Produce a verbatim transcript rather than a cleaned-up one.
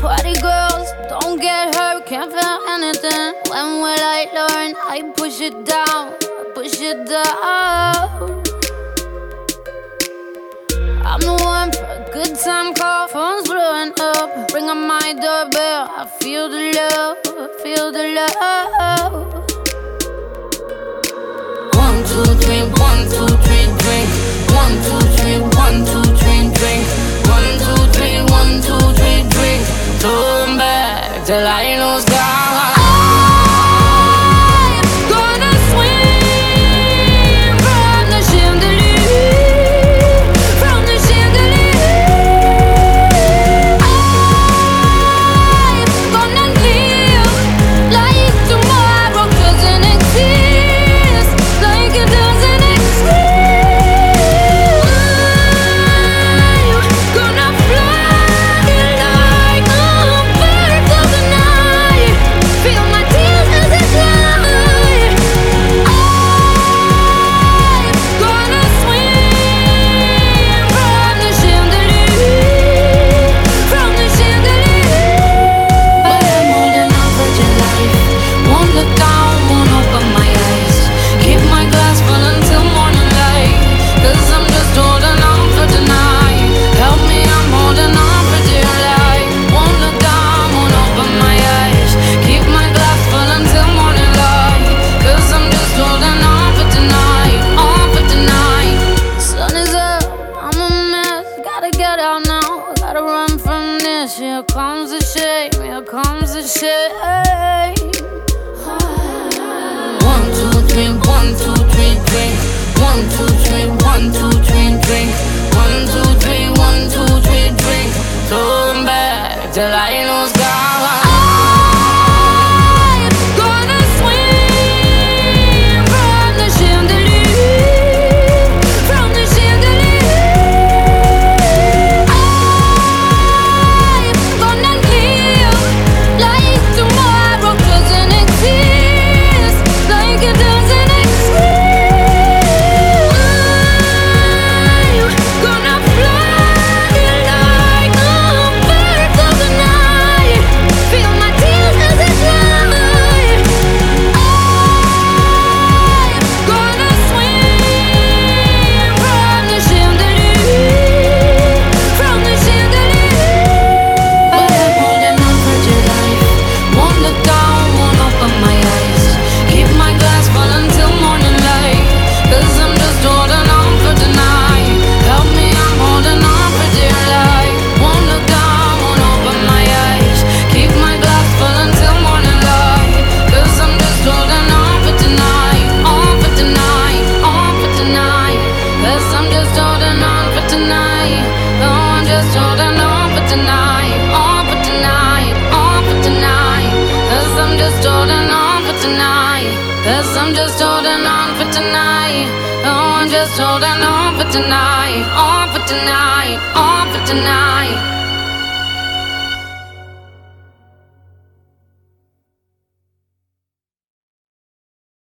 Party girls, don't get hurt, can't feel anything. When will I learn? I push it down, I push it down. I'm the one for a good time call, phone's blowing up. Ring on my doorbell, I feel the love, I feel the love. One, two, three, one, two, three, drink. One, two, three, one, two, three, drink. One, two, three, one, two, three, drink. Turn back till I lose God. Here comes the shame, here comes the shame. One, two, three, one, two, three, drink. One, two, three, one, two, three, drink. One, two, three, one, two, three, drink. Turn back till I lose God. Cause I'm just holding on for tonight. Oh, I'm just holding on for tonight. On for tonight. On for tonight.